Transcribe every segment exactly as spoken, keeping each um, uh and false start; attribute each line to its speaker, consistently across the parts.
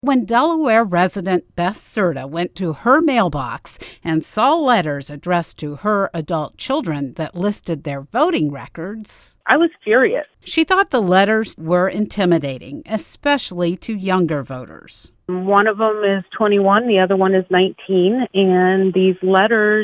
Speaker 1: When Delaware resident Beth Serta went to her mailbox and saw letters addressed to her adult children that listed their voting records,
Speaker 2: I was furious.
Speaker 1: She thought the letters were intimidating, especially to younger voters.
Speaker 2: One of them is twenty-one, the other one is nineteen, and these letters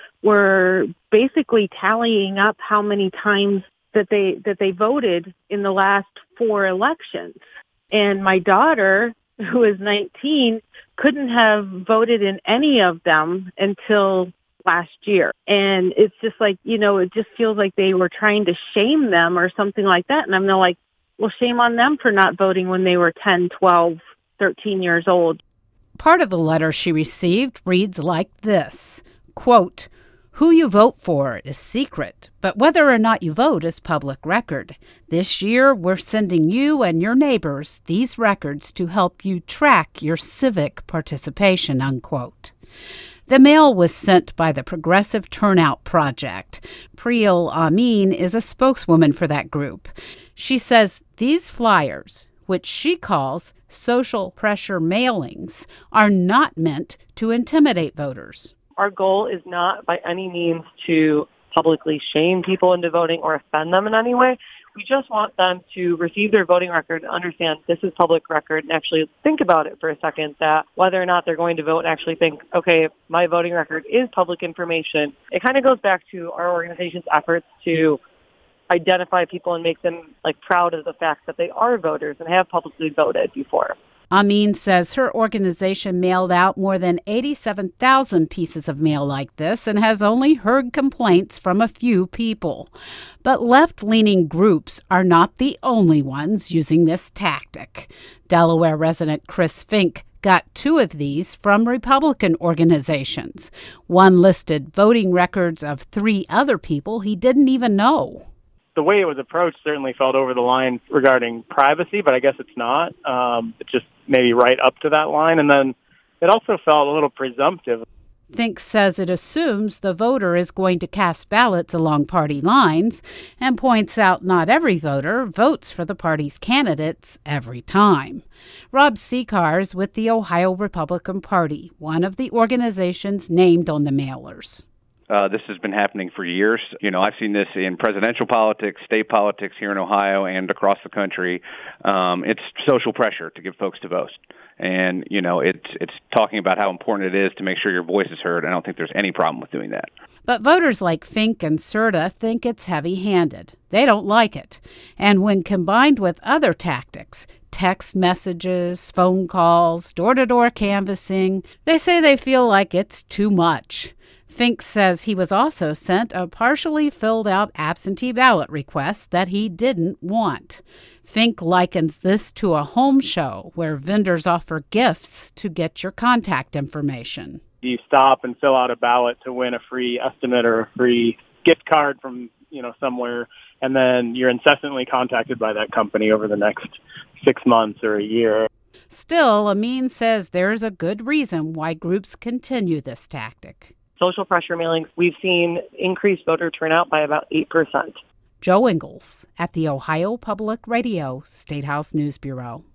Speaker 2: were basically tallying up how many times that they that they voted in the last four elections. And my daughter, who is nineteen, couldn't have voted in any of them until last year. And it's just like, you know, it just feels like they were trying to shame them or something like that. And I'm like, well, shame on them for not voting when they were ten, twelve, thirteen years old.
Speaker 1: Part of the letter she received reads like this, quote, "Who you vote for is secret, but whether or not you vote is public record. This year, we're sending you and your neighbors these records to help you track your civic participation," unquote. The mail was sent by the Progressive Turnout Project. Priyal Amin is a spokeswoman for that group. She says these flyers, which she calls social pressure mailings, are not meant to intimidate voters.
Speaker 3: Our goal is not by any means to publicly shame people into voting or offend them in any way. We just want them to receive their voting record and understand this is public record and actually think about it for a second, that whether or not they're going to vote and actually think, okay, my voting record is public information. It kind of goes back to our organization's efforts to identify people and make them like proud of the fact that they are voters and have publicly voted before.
Speaker 1: Amin says her organization mailed out more than eighty-seven thousand pieces of mail like this and has only heard complaints from a few people. But left-leaning groups are not the only ones using this tactic. Delaware resident Chris Fink got two of these from Republican organizations. One listed voting records of three other people he didn't even know.
Speaker 4: The way it was approached certainly felt over the line regarding privacy, but I guess it's not. Um, it's just maybe right up to that line. And then it also felt a little presumptive.
Speaker 1: Fink says it assumes the voter is going to cast ballots along party lines and points out not every voter votes for the party's candidates every time. Rob Sekar is with the Ohio Republican Party, one of the organizations named on the mailers.
Speaker 5: Uh, this has been happening for years. You know, I've seen this in presidential politics, state politics here in Ohio and across the country. Um, it's social pressure to get folks to vote. And, you know, it's it's talking about how important it is to make sure your voice is heard. I don't think there's any problem with doing that.
Speaker 1: But voters like Fink and Serta think it's heavy-handed. They don't like it. And when combined with other tactics, text messages, phone calls, door-to-door canvassing, they say they feel like it's too much. Fink says he was also sent a partially filled out absentee ballot request that he didn't want. Fink likens this to a home show where vendors offer gifts to get your contact information.
Speaker 4: You stop and fill out a ballot to win a free estimate or a free gift card from, you know, somewhere, and then you're incessantly contacted by that company over the next six months or a year.
Speaker 1: Still, Amin says there's a good reason why groups continue this tactic.
Speaker 3: Social pressure mailings, we've seen increased voter turnout by about eight percent.
Speaker 1: Joe Ingles at the Ohio Public Radio State House News Bureau.